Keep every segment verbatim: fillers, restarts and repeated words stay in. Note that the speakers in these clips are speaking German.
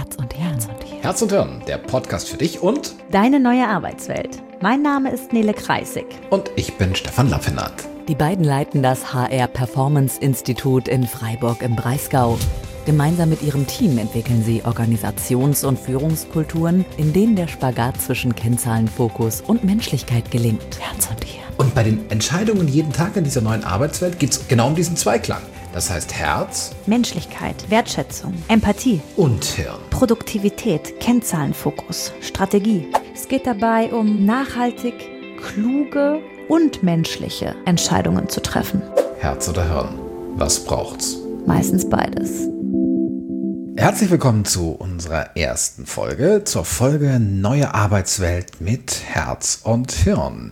Herz und Hirn. Herz und Hirn, der Podcast für dich und deine neue Arbeitswelt. Mein Name ist Nele Kreisig. Und ich bin Stefan Lappenath. Die beiden leiten das H R Performance Institut in Freiburg im Breisgau. Gemeinsam mit ihrem Team entwickeln sie Organisations- und Führungskulturen, in denen der Spagat zwischen Kennzahlenfokus und Menschlichkeit gelingt. Herz und Hirn. Und bei den Entscheidungen jeden Tag in dieser neuen Arbeitswelt geht es genau um diesen Zweiklang. Das heißt Herz, Menschlichkeit, Wertschätzung, Empathie und Hirn. Produktivität, Kennzahlenfokus, Strategie. Es geht dabei um nachhaltig, kluge und menschliche Entscheidungen zu treffen. Herz oder Hirn? Was braucht's? Meistens beides. Herzlich willkommen zu unserer ersten Folge, zur Folge Neue Arbeitswelt mit Herz und Hirn.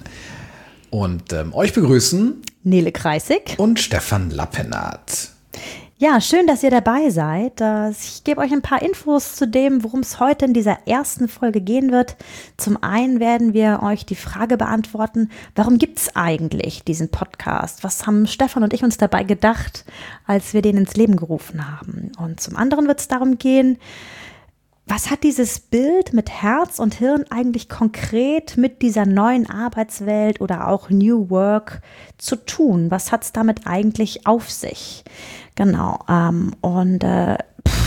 Und ähm, euch begrüßen Nele Kreisig und Stefan Lappenath. Ja, schön, dass ihr dabei seid. Ich gebe euch ein paar Infos zu dem, worum es heute in dieser ersten Folge gehen wird. Zum einen werden wir euch die Frage beantworten, warum gibt es eigentlich diesen Podcast? Was haben Stefan und ich uns dabei gedacht, als wir den ins Leben gerufen haben? Und zum anderen wird es darum gehen, was hat dieses Bild mit Herz und Hirn eigentlich konkret mit dieser neuen Arbeitswelt oder auch New Work zu tun? Was hat es damit eigentlich auf sich? Genau, ähm, und äh,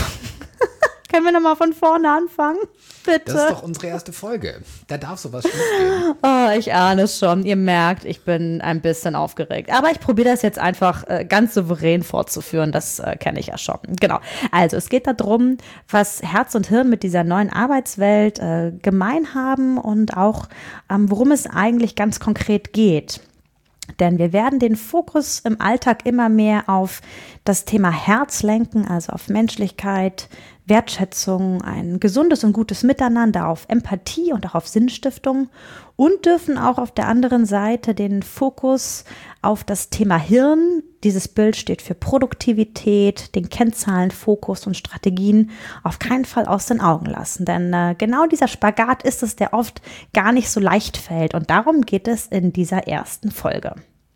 können wir nochmal von vorne anfangen? Bitte. Das ist doch unsere erste Folge. Da darf sowas schiefgehen. Oh, ich ahne es schon. Ihr merkt, ich bin ein bisschen aufgeregt. Aber ich probiere das jetzt einfach äh, ganz souverän fortzuführen. Das äh, kenne ich ja schon. Genau. Also es geht darum, was Herz und Hirn mit dieser neuen Arbeitswelt äh, gemein haben und auch, ähm, worum es eigentlich ganz konkret geht. Denn wir werden den Fokus im Alltag immer mehr auf das Thema Herz lenken, also auf Menschlichkeit, Wertschätzung, ein gesundes und gutes Miteinander, auf Empathie und auch auf Sinnstiftung und dürfen auch auf der anderen Seite den Fokus auf das Thema Hirn, dieses Bild steht für Produktivität, den Kennzahlen, Fokus und Strategien, auf keinen Fall aus den Augen lassen. Denn äh, genau dieser Spagat ist es, der oft gar nicht so leicht fällt. Und darum geht es in dieser ersten Folge.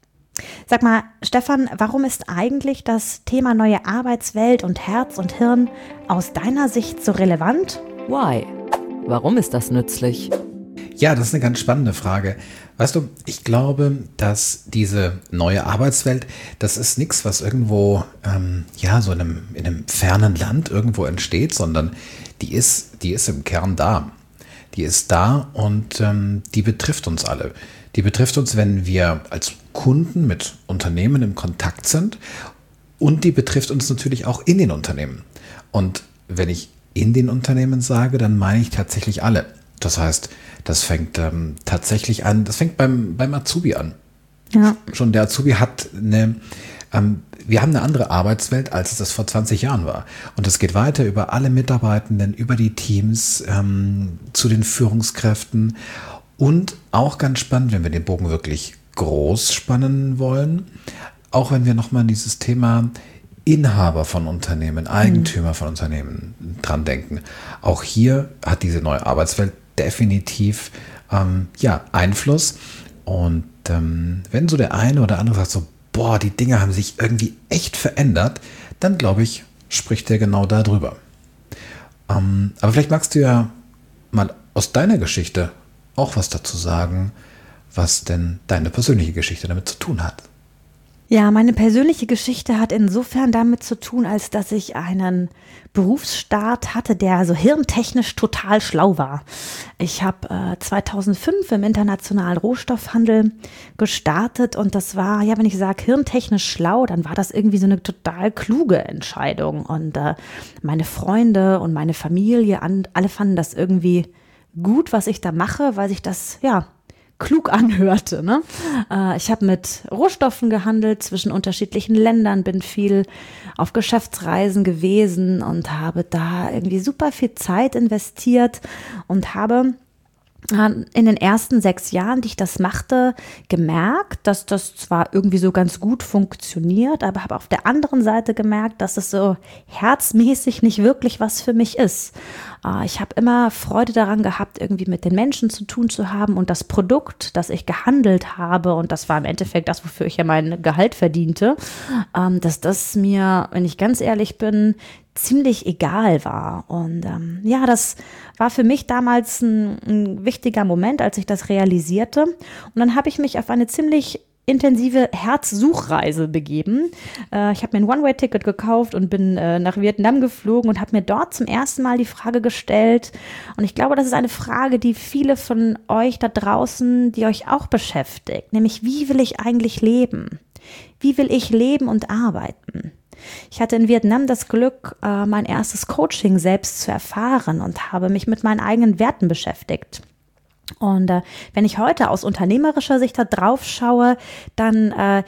Sag mal, Stefan, warum ist eigentlich das Thema neue Arbeitswelt und Herz und Hirn aus deiner Sicht so relevant? Why? Warum ist das nützlich? Ja, das ist eine ganz spannende Frage. Weißt du, ich glaube, dass diese neue Arbeitswelt, das ist nichts, was irgendwo, ähm, ja, so in einem, in einem fernen Land irgendwo entsteht, sondern die ist, die ist im Kern da. Die ist da und ähm, die betrifft uns alle. Die betrifft uns, wenn wir als Kunden mit Unternehmen im Kontakt sind, und die betrifft uns natürlich auch in den Unternehmen. Und wenn ich in den Unternehmen sage, dann meine ich tatsächlich alle. Das heißt, das fängt ähm, tatsächlich an, das fängt beim, beim Azubi an. Ja. Schon der Azubi hat eine, ähm, wir haben eine andere Arbeitswelt, als es das vor zwanzig Jahren war. Und es geht weiter über alle Mitarbeitenden, über die Teams, ähm, zu den Führungskräften. Und auch ganz spannend, wenn wir den Bogen wirklich groß spannen wollen, auch wenn wir nochmal an dieses Thema Inhaber von Unternehmen, Eigentümer von Unternehmen dran denken. Auch hier hat diese neue Arbeitswelt definitiv ähm, ja, Einfluss. Und ähm, wenn so der eine oder andere sagt so, boah, die Dinge haben sich irgendwie echt verändert, dann glaube ich, spricht der genau darüber. Ähm, aber vielleicht magst du ja mal aus deiner Geschichte auch was dazu sagen, was denn deine persönliche Geschichte damit zu tun hat. Ja, meine persönliche Geschichte hat insofern damit zu tun, als dass ich einen Berufsstart hatte, der so hirntechnisch total schlau war. Ich habe äh, zweitausendfünf im internationalen Rohstoffhandel gestartet und das war, ja, wenn ich sage hirntechnisch schlau, dann war das irgendwie so eine total kluge Entscheidung. Und äh, meine Freunde und meine Familie, an, alle fanden das irgendwie gut, was ich da mache, weil sich das, ja, klug anhörte. Ne? Äh, ich habe mit Rohstoffen gehandelt zwischen unterschiedlichen Ländern, bin viel auf Geschäftsreisen gewesen und habe da irgendwie super viel Zeit investiert und habe in den ersten sechs Jahren, die ich das machte, gemerkt, dass das zwar irgendwie so ganz gut funktioniert, aber habe auf der anderen Seite gemerkt, dass es so herzmäßig nicht wirklich was für mich ist. Ich habe immer Freude daran gehabt, irgendwie mit den Menschen zu tun zu haben und das Produkt, das ich gehandelt habe, und das war im Endeffekt das, wofür ich ja mein Gehalt verdiente, dass das mir, wenn ich ganz ehrlich bin, ziemlich egal war. Und ähm, ja, das war für mich damals ein, ein wichtiger Moment, als ich das realisierte. Und dann habe ich mich auf eine ziemlich intensive Herzsuchreise begeben. Äh, ich habe mir ein One-Way-Ticket gekauft und bin äh, nach Vietnam geflogen und habe mir dort zum ersten Mal die Frage gestellt. Und ich glaube, das ist eine Frage, die viele von euch da draußen, die euch auch beschäftigt. Nämlich, wie will ich eigentlich leben? Wie will ich leben und arbeiten? Ich hatte in Vietnam das Glück, äh, mein erstes Coaching selbst zu erfahren und habe mich mit meinen eigenen Werten beschäftigt. Und äh, wenn ich heute aus unternehmerischer Sicht da drauf schaue, dann äh,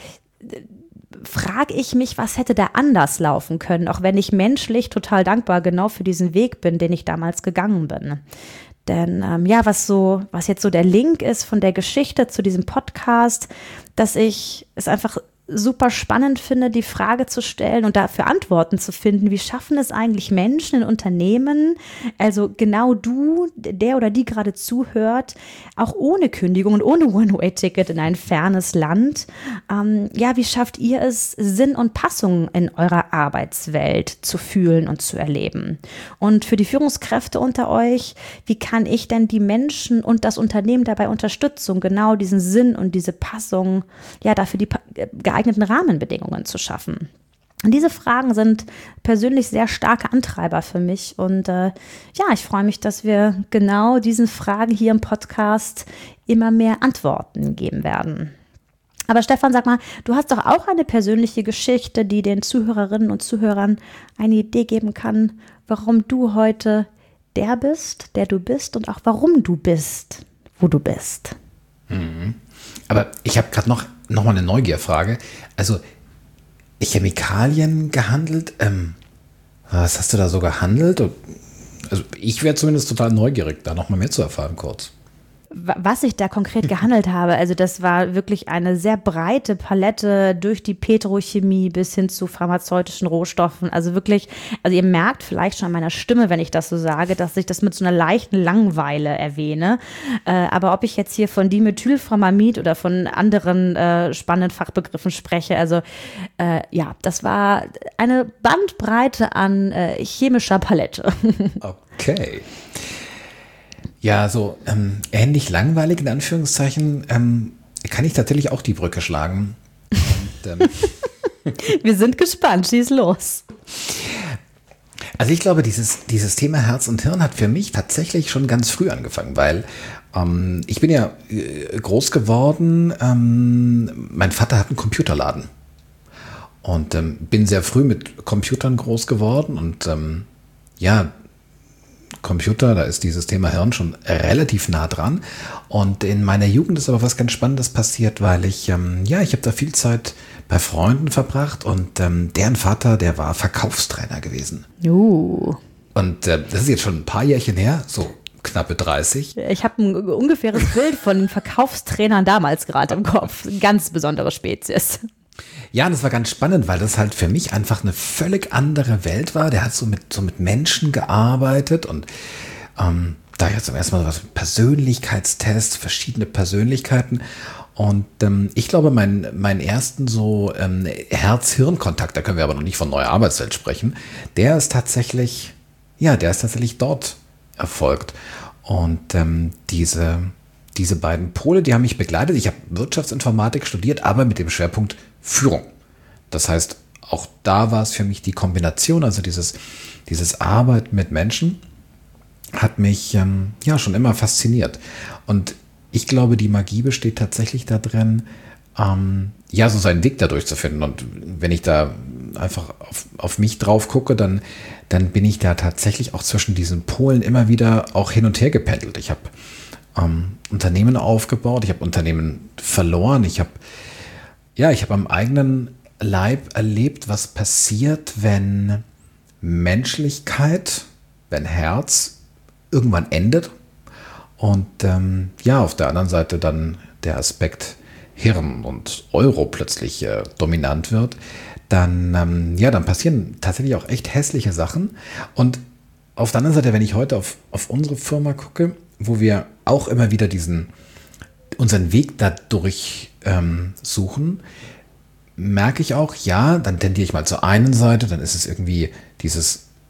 frage ich mich, was hätte da anders laufen können, auch wenn ich menschlich total dankbar genau für diesen Weg bin, den ich damals gegangen bin. Denn ähm, ja, was so, was jetzt so der Link ist von der Geschichte zu diesem Podcast, dass ich es einfach super spannend finde, die Frage zu stellen und dafür Antworten zu finden. Wie schaffen es eigentlich Menschen in Unternehmen, also genau du, der oder die gerade zuhört, auch ohne Kündigung und ohne One-Way-Ticket in ein fernes Land, ähm, ja, wie schafft ihr es, Sinn und Passung in eurer Arbeitswelt zu fühlen und zu erleben? Und für die Führungskräfte unter euch, wie kann ich denn die Menschen und das Unternehmen dabei unterstützen, genau diesen Sinn und diese Passung, ja, dafür die geeigneten Rahmenbedingungen zu schaffen? Und diese Fragen sind persönlich sehr starke Antreiber für mich. Und äh, ja, ich freue mich, dass wir genau diesen Fragen hier im Podcast immer mehr Antworten geben werden. Aber Stefan, sag mal, du hast doch auch eine persönliche Geschichte, die den Zuhörerinnen und Zuhörern eine Idee geben kann, warum du heute der bist, der du bist und auch warum du bist, wo du bist. Mhm. Aber ich habe gerade noch, noch mal eine Neugierfrage. Also Chemikalien gehandelt? Ähm, was hast du da so gehandelt? Also ich wäre zumindest total neugierig, da noch mal mehr zu erfahren kurz. Was ich da konkret gehandelt habe, also das war wirklich eine sehr breite Palette durch die Petrochemie bis hin zu pharmazeutischen Rohstoffen. Also wirklich, also ihr merkt vielleicht schon an meiner Stimme, wenn ich das so sage, dass ich das mit so einer leichten Langweile erwähne. Äh, aber ob ich jetzt hier von Dimethylformamid oder von anderen äh, spannenden Fachbegriffen spreche, also äh, ja, das war eine Bandbreite an äh, chemischer Palette. Okay. Ja, so ähm, ähnlich langweilig in Anführungszeichen ähm, kann ich tatsächlich auch die Brücke schlagen. Und, ähm, wir sind gespannt, schieß los. Also ich glaube, dieses, dieses Thema Herz und Hirn hat für mich tatsächlich schon ganz früh angefangen, weil ähm, ich bin ja äh, groß geworden, ähm, mein Vater hat einen Computerladen und ähm, bin sehr früh mit Computern groß geworden und ähm, ja, Computer, da ist dieses Thema Hirn schon relativ nah dran. Und in meiner Jugend ist aber was ganz Spannendes passiert, weil ich, ähm, ja, ich habe da viel Zeit bei Freunden verbracht und ähm, deren Vater, der war Verkaufstrainer gewesen. Uh. Und äh, das ist jetzt schon ein paar Jährchen her, so knappe dreißig. Ich habe ein ungefähres Bild von den Verkaufstrainern damals gerade im Kopf. Ganz besondere Spezies. Ja, und das war ganz spannend, weil das halt für mich einfach eine völlig andere Welt war. Der hat so mit, so mit Menschen gearbeitet und ähm, da jetzt zum ersten Mal was Persönlichkeitstests, verschiedene Persönlichkeiten. Und ähm, ich glaube, mein, meinen ersten so ähm, Herz-Hirn-Kontakt, da können wir aber noch nicht von neuer Arbeitswelt sprechen, der ist tatsächlich, ja, der ist tatsächlich dort erfolgt. Und ähm, diese, diese beiden Pole, die haben mich begleitet. Ich habe Wirtschaftsinformatik studiert, aber mit dem Schwerpunkt Führung. Das heißt, auch da war es für mich die Kombination, also dieses, dieses Arbeiten mit Menschen hat mich ähm, ja schon immer fasziniert. Und ich glaube, die Magie besteht tatsächlich darin, ähm, ja, so seinen Weg dadurch zu finden. Und wenn ich da einfach auf, auf mich drauf gucke, dann, dann bin ich da tatsächlich auch zwischen diesen Polen immer wieder auch hin und her gependelt. Ich habe ähm, Unternehmen aufgebaut, ich habe Unternehmen verloren, ich habe Ja, ich habe am eigenen Leib erlebt, was passiert, wenn Menschlichkeit, wenn Herz irgendwann endet und ähm, ja, auf der anderen Seite dann der Aspekt Hirn und Euro plötzlich äh, dominant wird, dann, ähm, ja, dann passieren tatsächlich auch echt hässliche Sachen. Und auf der anderen Seite, wenn ich heute auf, auf unsere Firma gucke, wo wir auch immer wieder diesen unseren Weg dadurch ähm, suchen, merke ich auch, ja, dann tendiere ich mal zur einen Seite, dann ist es irgendwie dieses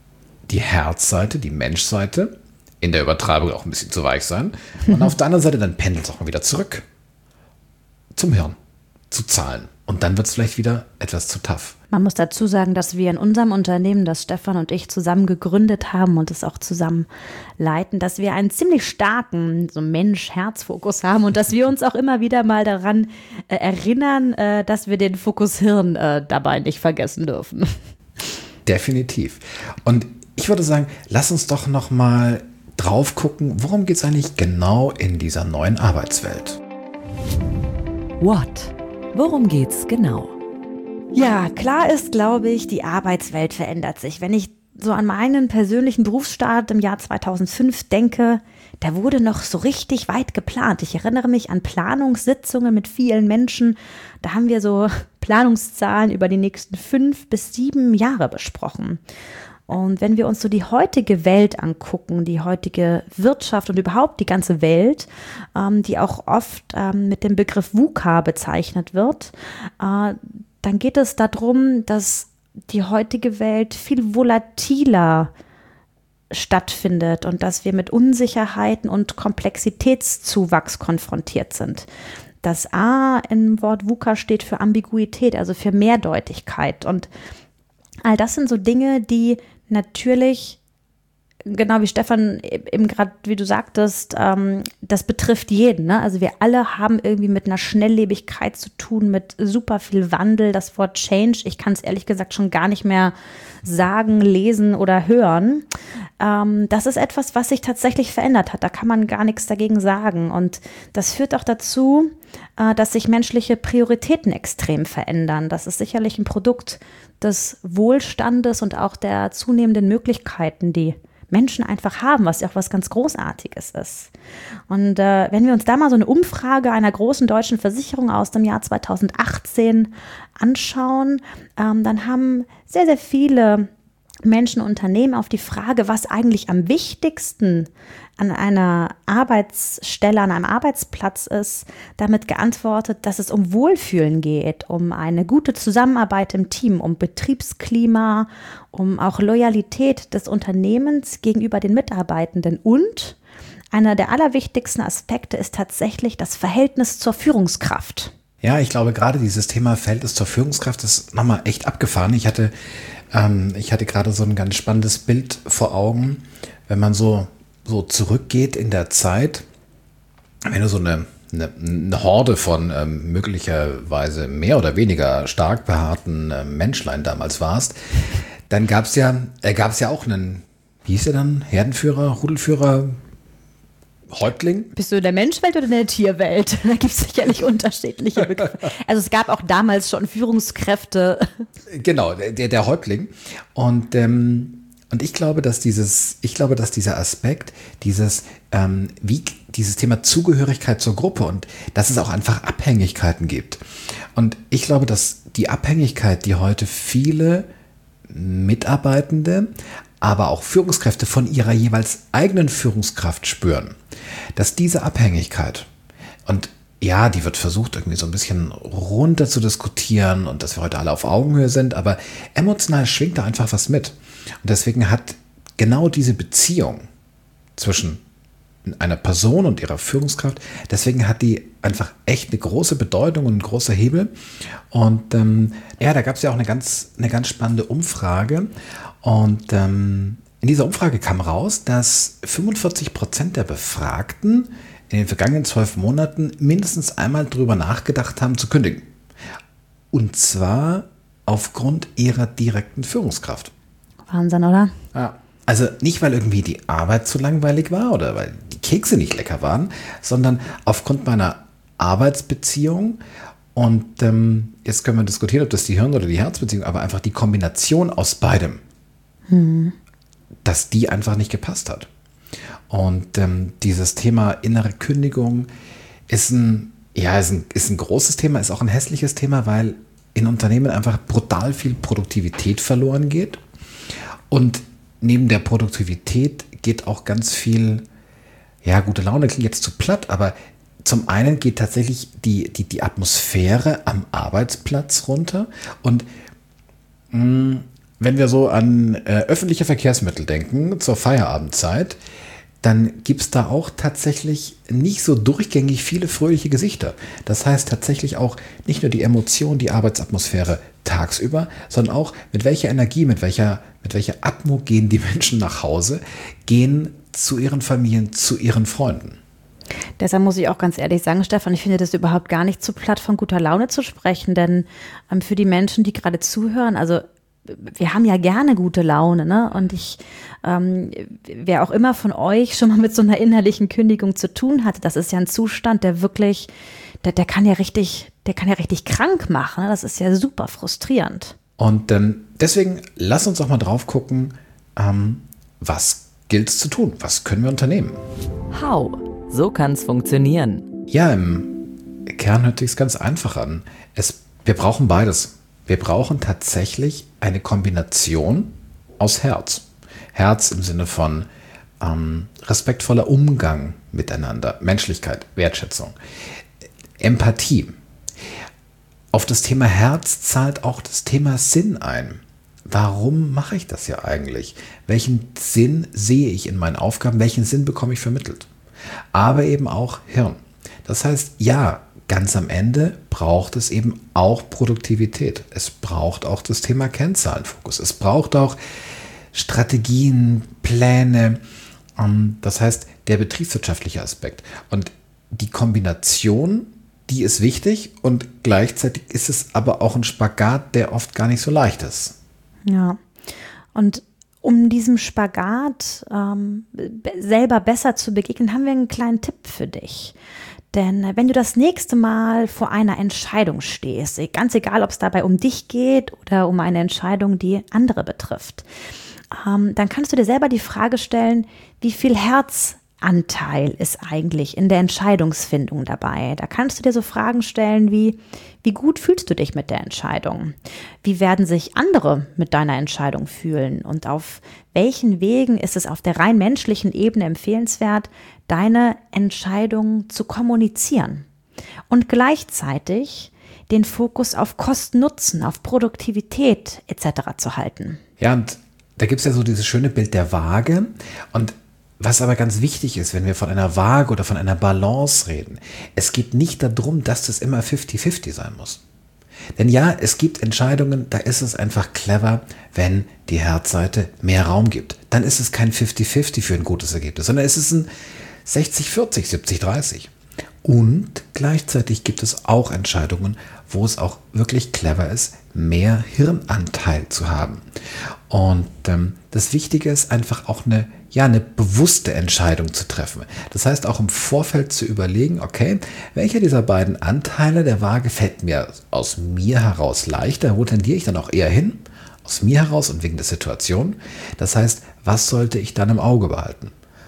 die Herzseite, die Menschseite, in der Übertreibung auch ein bisschen zu weich sein. Und auf der anderen Seite, dann pendelt es auch mal wieder zurück zum Hirn, zu Zahlen. Und dann wird es vielleicht wieder etwas zu tough. Man muss dazu sagen, dass wir in unserem Unternehmen, das Stefan und ich zusammen gegründet haben und es auch zusammen leiten, dass wir einen ziemlich starken so Mensch-Herz-Fokus haben und dass wir uns auch immer wieder mal daran äh, erinnern, äh, dass wir den Fokus Hirn äh, dabei nicht vergessen dürfen. Definitiv. Und ich würde sagen, lass uns doch noch mal drauf gucken, worum geht es eigentlich genau in dieser neuen Arbeitswelt? What? Worum geht's genau? Ja, klar ist, glaube ich, die Arbeitswelt verändert sich. Wenn ich so an meinen persönlichen Berufsstart im Jahr zweitausendfünf denke, da wurde noch so richtig weit geplant. Ich erinnere mich an Planungssitzungen mit vielen Menschen. Da haben wir so Planungszahlen über die nächsten fünf bis sieben Jahre besprochen. Und wenn wir uns so die heutige Welt angucken, die heutige Wirtschaft und überhaupt die ganze Welt, ähm, die auch oft ähm, mit dem Begriff VUCA bezeichnet wird, äh, dann geht es darum, dass die heutige Welt viel volatiler stattfindet und dass wir mit Unsicherheiten und Komplexitätszuwachs konfrontiert sind. Das A im Wort VUCA steht für Ambiguität, also für Mehrdeutigkeit. Und all das sind so Dinge, die natürlich, genau wie Stefan eben gerade, wie du sagtest, ähm, das betrifft jeden. Ne? Also wir alle haben irgendwie mit einer Schnelllebigkeit zu tun, mit super viel Wandel. Das Wort Change, ich kann es ehrlich gesagt schon gar nicht mehr sagen, lesen oder hören. Ähm, das ist etwas, was sich tatsächlich verändert hat. Da kann man gar nichts dagegen sagen. Und das führt auch dazu, äh, dass sich menschliche Prioritäten extrem verändern. Das ist sicherlich ein Produkt des Wohlstandes und auch der zunehmenden Möglichkeiten, die Menschen einfach haben, was ja auch was ganz Großartiges ist. Und äh, wenn wir uns da mal so eine Umfrage einer großen deutschen Versicherung aus dem Jahr zweitausendachtzehn anschauen, ähm, dann haben sehr, sehr viele Menschen und Unternehmen auf die Frage, was eigentlich am wichtigsten an einer Arbeitsstelle, an einem Arbeitsplatz ist, damit geantwortet, dass es um Wohlfühlen geht, um eine gute Zusammenarbeit im Team, um Betriebsklima, um auch Loyalität des Unternehmens gegenüber den Mitarbeitenden. Und einer der allerwichtigsten Aspekte ist tatsächlich das Verhältnis zur Führungskraft. Ja, ich glaube, gerade dieses Thema Verhältnis zur Führungskraft ist nochmal echt abgefahren. Ich hatte, ähm, ich hatte gerade so ein ganz spannendes Bild vor Augen, wenn man so so zurückgeht in der Zeit, wenn du so eine, eine, eine Horde von ähm, möglicherweise mehr oder weniger stark behaarten äh, Menschlein damals warst, dann gab es ja, äh, gab es ja auch einen, wie hieß der dann, Herdenführer, Rudelführer, Häuptling? Bist du in der Menschwelt oder in der Tierwelt? Da gibt es sicherlich unterschiedliche Begriffe. Also es gab auch damals schon Führungskräfte. Genau, der, der Häuptling. Und ähm, Und ich glaube, dass dieses, ich glaube, dass dieser Aspekt, dieses, ähm, wie dieses Thema Zugehörigkeit zur Gruppe und dass es auch einfach Abhängigkeiten gibt. Und ich glaube, dass die Abhängigkeit, die heute viele Mitarbeitende, aber auch Führungskräfte von ihrer jeweils eigenen Führungskraft spüren, dass diese Abhängigkeit, und ja, die wird versucht, irgendwie so ein bisschen runter zu diskutieren und dass wir heute alle auf Augenhöhe sind, aber emotional schwingt da einfach was mit. Und deswegen hat genau diese Beziehung zwischen einer Person und ihrer Führungskraft, deswegen hat die einfach echt eine große Bedeutung und ein großer Hebel. Und ähm, ja, da gab es ja auch eine ganz, eine ganz spannende Umfrage. Und ähm, in dieser Umfrage kam raus, dass fünfundvierzig Prozent der Befragten in den vergangenen zwölf Monaten mindestens einmal drüber nachgedacht haben, zu kündigen. Und zwar aufgrund ihrer direkten Führungskraft. Wahnsinn, oder? Ja. Also nicht, weil irgendwie die Arbeit zu langweilig war oder weil die Kekse nicht lecker waren, sondern aufgrund meiner Arbeitsbeziehung. Und ähm, jetzt können wir diskutieren, ob das die Hirn- oder die Herzbeziehung, aber einfach die Kombination aus beidem, hm. dass die einfach nicht gepasst hat. Und ähm, dieses Thema innere Kündigung ist ein, ja, ist ein, ist ein großes Thema, ist auch ein hässliches Thema, weil in Unternehmen einfach brutal viel Produktivität verloren geht. Und neben der Produktivität geht auch ganz viel, ja, gute Laune klingt jetzt zu platt, aber zum einen geht tatsächlich die, die, die Atmosphäre am Arbeitsplatz runter. Und mh, wenn wir so an äh, öffentliche Verkehrsmittel denken, zur Feierabendzeit, dann gibt es da auch tatsächlich nicht so durchgängig viele fröhliche Gesichter. Das heißt tatsächlich auch nicht nur die Emotion, die Arbeitsatmosphäre tagsüber, sondern auch mit welcher Energie, mit welcher, mit welcher Atmo gehen die Menschen nach Hause, gehen zu ihren Familien, zu ihren Freunden. Deshalb muss ich auch ganz ehrlich sagen, Stefan, ich finde das überhaupt gar nicht zu platt, von guter Laune zu sprechen, denn ähm, für die Menschen, die gerade zuhören, also wir haben ja gerne gute Laune, ne? Und ich, ähm, wer auch immer von euch schon mal mit so einer innerlichen Kündigung zu tun hatte, das ist ja ein Zustand, der wirklich, der, der kann ja richtig, der kann ja richtig krank machen. Ne? Das ist ja super frustrierend. Und ähm, deswegen lass uns doch mal drauf gucken, ähm, was gilt es zu tun? Was können wir unternehmen? How? So kann es funktionieren. Ja, im Kern hört sich es ganz einfach an. Es, wir brauchen beides. Wir brauchen tatsächlich eine Kombination aus Herz. Herz im Sinne von ähm, respektvoller Umgang miteinander, Menschlichkeit, Wertschätzung, Empathie. Auf das Thema Herz zahlt auch das Thema Sinn ein. Warum mache ich das ja eigentlich? Welchen Sinn sehe ich in meinen Aufgaben? Welchen Sinn bekomme ich vermittelt? Aber eben auch Hirn. Das heißt, ja, ganz am Ende braucht es eben auch Produktivität. Es braucht auch das Thema Kennzahlenfokus. Es braucht auch Strategien, Pläne. Das heißt, der betriebswirtschaftliche Aspekt. Und die Kombination, die ist wichtig und gleichzeitig ist es aber auch ein Spagat, der oft gar nicht so leicht ist. Ja, und um diesem Spagat ähm, selber besser zu begegnen, haben wir einen kleinen Tipp für dich. Denn wenn du das nächste Mal vor einer Entscheidung stehst, ganz egal, ob es dabei um dich geht oder um eine Entscheidung, die andere betrifft, ähm, dann kannst du dir selber die Frage stellen, wie viel Herzanteil ist eigentlich in der Entscheidungsfindung dabei? Da kannst du dir so Fragen stellen wie, wie gut fühlst du dich mit der Entscheidung? Wie werden sich andere mit deiner Entscheidung fühlen? Und auf welchen Wegen ist es auf der rein menschlichen Ebene empfehlenswert, deine Entscheidung zu kommunizieren und gleichzeitig den Fokus auf Kosten-Nutzen, auf Produktivität et cetera zu halten? Ja, und da gibt es ja so dieses schöne Bild der Waage. Und was aber ganz wichtig ist, wenn wir von einer Waage oder von einer Balance reden, es geht nicht darum, dass das immer fifty fifty sein muss. Denn ja, es gibt Entscheidungen, da ist es einfach clever, wenn die Herzseite mehr Raum gibt. Dann ist es kein fifty fifty für ein gutes Ergebnis, sondern es ist ein sechzig vierzig, siebzig dreißig. Und gleichzeitig gibt es auch Entscheidungen, wo es auch wirklich clever ist, mehr Hirnanteil zu haben. Und ähm, das Wichtige ist einfach auch eine, ja, eine bewusste Entscheidung zu treffen. Das heißt auch im Vorfeld zu überlegen, okay, welcher dieser beiden Anteile der Waage fällt mir aus mir heraus leichter, wo tendiere ich dann auch eher hin? Aus mir heraus und wegen der Situation. Das heißt, was sollte ich dann im Auge behalten?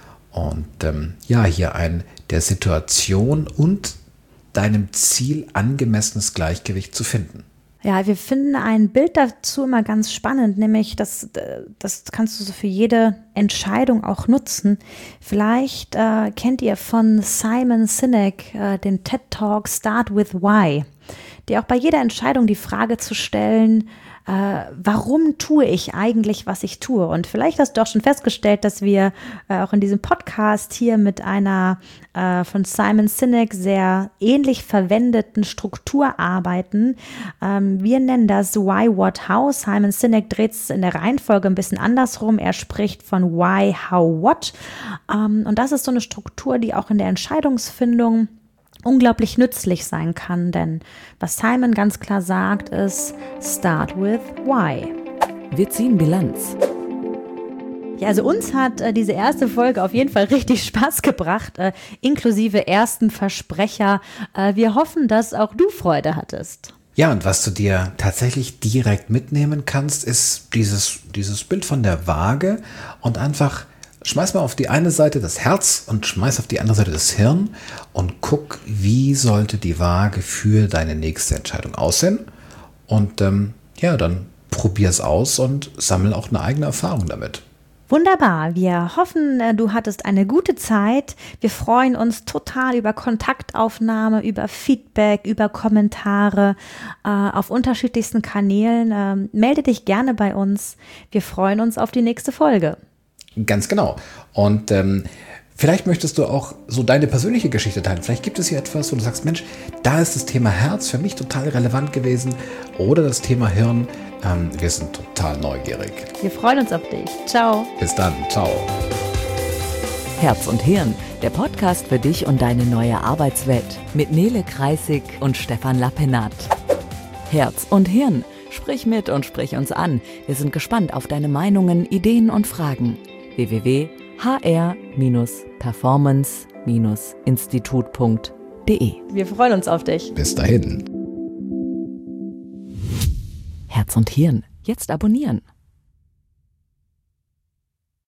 Und ähm, ja, hier ein der Situation und deinem Ziel angemessenes Gleichgewicht zu finden. Ja, wir finden ein Bild dazu immer ganz spannend, nämlich das, das kannst du so für jede Entscheidung auch nutzen. Vielleicht äh, kennt ihr von Simon Sinek äh, den TED Talk Start with Why, der auch bei jeder Entscheidung die Frage zu stellen, äh, warum tue ich eigentlich, was ich tue? Und vielleicht hast du auch schon festgestellt, dass wir äh, auch in diesem Podcast hier mit einer äh, von Simon Sinek sehr ähnlich verwendeten Struktur arbeiten. Ähm, wir nennen das Why, What, How. Simon Sinek dreht es in der Reihenfolge ein bisschen andersrum. Er spricht von Why, How, What. Ähm, und das ist so eine Struktur, die auch in der Entscheidungsfindung unglaublich nützlich sein kann, denn was Simon ganz klar sagt, ist Start with Why. Wir ziehen Bilanz. Ja, also uns hat äh, diese erste Folge auf jeden Fall richtig Spaß gebracht, äh, inklusive ersten Versprecher. Äh, wir hoffen, dass auch du Freude hattest. Ja, und was du dir tatsächlich direkt mitnehmen kannst, ist dieses, dieses Bild von der Waage und einfach schmeiß mal auf die eine Seite das Herz und schmeiß auf die andere Seite das Hirn und guck, wie sollte die Waage für deine nächste Entscheidung aussehen. Und ähm, ja, dann probier es aus und sammle auch eine eigene Erfahrung damit. Wunderbar. Wir hoffen, du hattest eine gute Zeit. Wir freuen uns total über Kontaktaufnahme, über Feedback, über Kommentare äh, auf unterschiedlichsten Kanälen. Ähm, melde dich gerne bei uns. Wir freuen uns auf die nächste Folge. Ganz genau. Und ähm, vielleicht möchtest du auch so deine persönliche Geschichte teilen. Vielleicht gibt es hier etwas, wo du sagst, Mensch, da ist das Thema Herz für mich total relevant gewesen oder das Thema Hirn. Ähm, wir sind total neugierig. Wir freuen uns auf dich. Ciao. Bis dann. Ciao. Herz und Hirn, der Podcast für dich und deine neue Arbeitswelt mit Nele Kreissig und Stefan Lappenat. Herz und Hirn, sprich mit und sprich uns an. Wir sind gespannt auf deine Meinungen, Ideen und Fragen. w w w punkt h r performance institut punkt d e. Wir freuen uns auf dich. Bis dahin. Herz und Hirn, jetzt abonnieren.